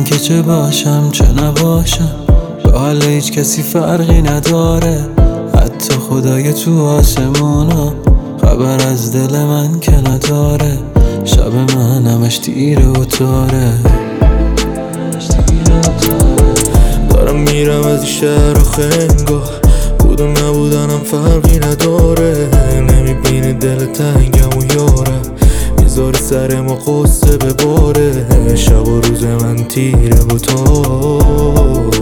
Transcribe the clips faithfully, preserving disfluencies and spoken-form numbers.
که چه باشم چه نباشم به حال هیچ کسی فرقی نداره، حتی خدای تو آسمونا خبر از دل من که نداره. شب من همش تیره و تاره، دارم میرم از این شهر آخه انگاه بودم نبودنم فرقی نداره. نمیبینی دل تنگم و یارم میذاری سر ما قصه بباره. شب و روز من تیره و تار،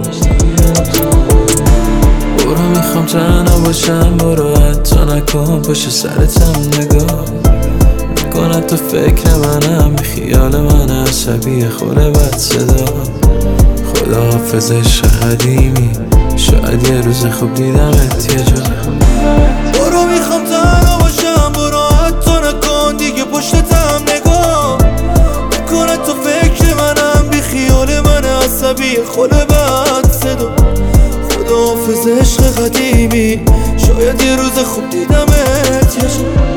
برو میخوام تنها باشم، برو حتی نکن پشت سرتم نگاه میکنم تو فکر منم، بی خیال من عصبی خوله بد صدا. خدا حافظ عشق قدیمی، شاید یه روز خوب دیدمت یه جا. برو میخوام تنها باشم، برو حتی نکن دیگه پشتم نگاه میکنه تو فکر منم، بی خیال من عصبی خوله بد صدا. خدا حافظ عشق قدیمی، شاید یه روز خوب دیدمت یه جا.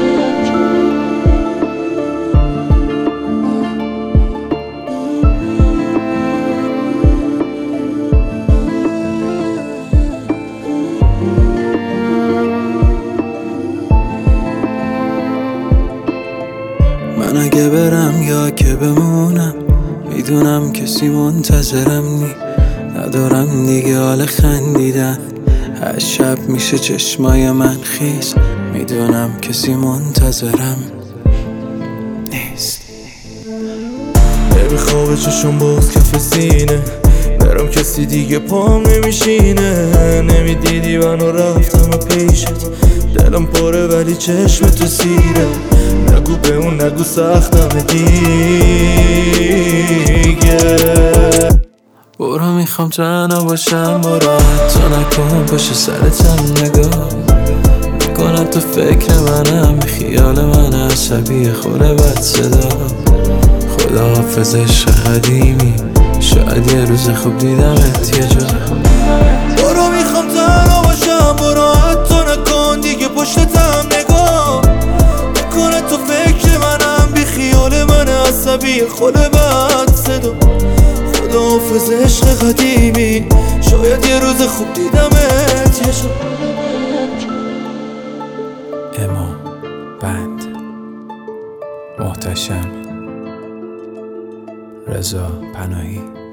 من اگه برم یا که بمونم میدونم کسی منتظرم نی، ندارم دیگه حال خندیدن، هر شب میشه چشمای من خیس، میدونم کسی منتظرم نیست. نمیخوابه چشم باز کف سینه، برام کسی دیگه پام نمیشینه. نمیدیدی منو رفتم و پیشت، دلم پاره ولی چشم تو سیره. نگو به اون نگو سختم دیگه. برو میخوام تنها باشم، برو حتی نکن پشت سرتم نگاه میکنم تو فکر منم، بی خیال من عصبی خوله بد صدا. خدا حافظ عشق قدیمی، شاید یه روز خوب دیدمت یه جا. برو میخوام تنها باشم، برو حتی نکن دیگه پشتم نگاه میکنه تو فکر منم، بی خیال من عصبی خوله بد صدا. خدا حافظ عشق قدیمی، شاید یه روز خوب دیدمت یه جا. اما بند محتشم رضا پناهی.